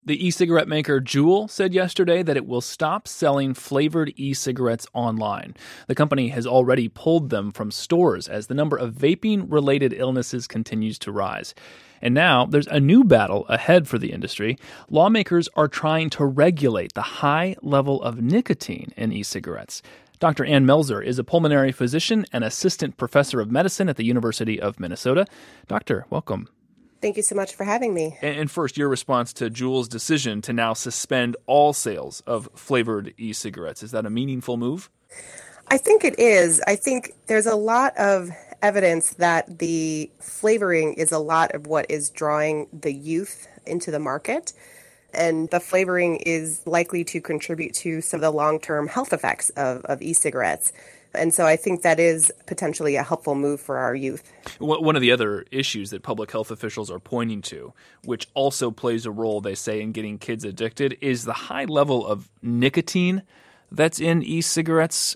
The e-cigarette maker Juul said yesterday that it will stop selling flavored e-cigarettes online. The company has already pulled them from stores as the number of vaping-related illnesses continues to rise. And now there's a new battle ahead for the industry. Lawmakers are trying to regulate the high level of nicotine in e-cigarettes. Dr. Ann Melzer is a pulmonary physician and assistant professor of medicine at the University of Minnesota. Doctor, welcome. Thank you so much for having me. And first, your response to Juul's decision to now suspend all sales of flavored e-cigarettes. Is that a meaningful move? I think it is. I think there's a lot of evidence that the flavoring is a lot of what is drawing the youth into the market. And the flavoring is likely to contribute to some of the long-term health effects of e-cigarettes. And so I think that is potentially a helpful move for our youth. One of the other issues that public health officials are pointing to, which also plays a role, they say, in getting kids addicted, is the high level of nicotine that's in e-cigarettes.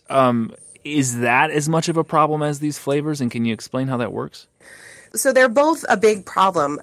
Is that as much of a problem as these flavors? And can you explain how that works? So they're both a big problem.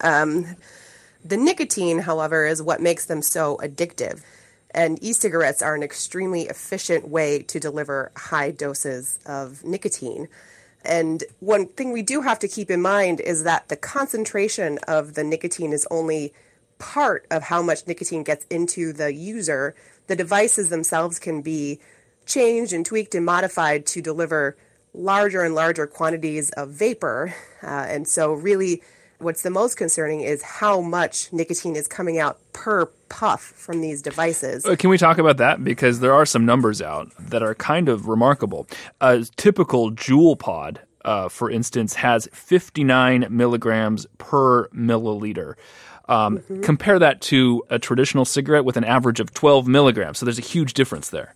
The nicotine, however, is what makes them so addictive. And e-cigarettes are an extremely efficient way to deliver high doses of nicotine. And one thing we do have to keep in mind is that the concentration of the nicotine is only part of how much nicotine gets into the user. The devices themselves can be changed and tweaked and modified to deliver larger and larger quantities of vapor. And so really what's the most concerning is how much nicotine is coming out per puff from these devices. Can we talk about that? Because there are some numbers out that are kind of remarkable. A typical Juul pod, for instance, has 59 milligrams per milliliter. Compare that to a traditional cigarette with an average of 12 milligrams. So there's a huge difference there.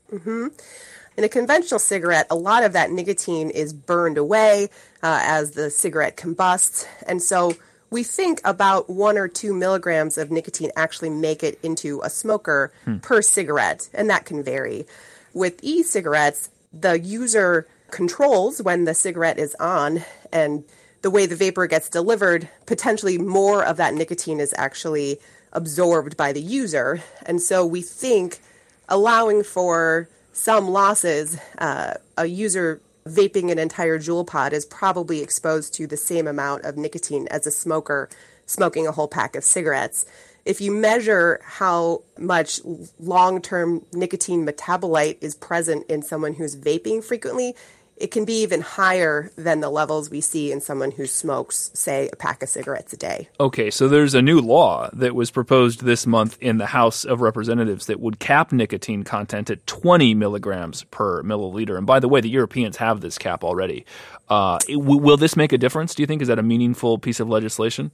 In a conventional cigarette, a lot of that nicotine is burned away as the cigarette combusts. And so we think about 1 or 2 milligrams of nicotine actually make it into a smoker per cigarette, and that can vary. With e-cigarettes, the user controls when the cigarette is on, and the way the vapor gets delivered, potentially more of that nicotine is actually absorbed by the user. And so we think allowing for some losses, a user vaping an entire Juul pod is probably exposed to the same amount of nicotine as a smoker smoking a whole pack of cigarettes. If you measure how much long-term nicotine metabolite is present in someone who's vaping frequently, it can be even higher than the levels we see in someone who smokes, say, a pack of cigarettes a day. Okay, so there's a new law that was proposed this month in the House of Representatives that would cap nicotine content at 20 milligrams per milliliter. And by the way, the Europeans have this cap already. Will this make a difference, do you think? Is that a meaningful piece of legislation?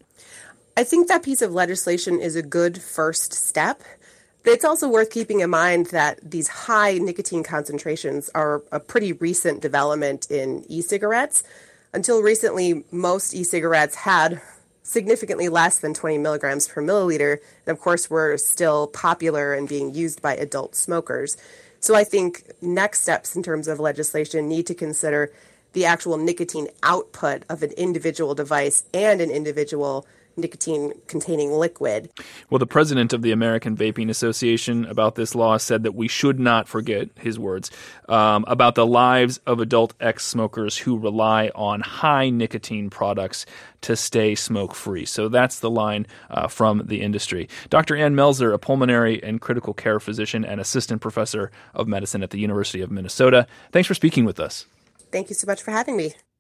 I think that piece of legislation is a good first step. But it's also worth keeping in mind that these high nicotine concentrations are a pretty recent development in e-cigarettes. Until recently, most e-cigarettes had significantly less than 20 milligrams per milliliter, and of course were still popular and being used by adult smokers. So I think next steps in terms of legislation need to consider the actual nicotine output of an individual device and an individual nicotine-containing liquid. Well, the president of the American Vaping Association about this law said that we should not forget, his words, about the lives of adult ex-smokers who rely on high nicotine products to stay smoke-free. So that's the line from the industry. Dr. Ann Melzer, a pulmonary and critical care physician and assistant professor of medicine at the University of Minnesota. Thanks for speaking with us. Thank you so much for having me.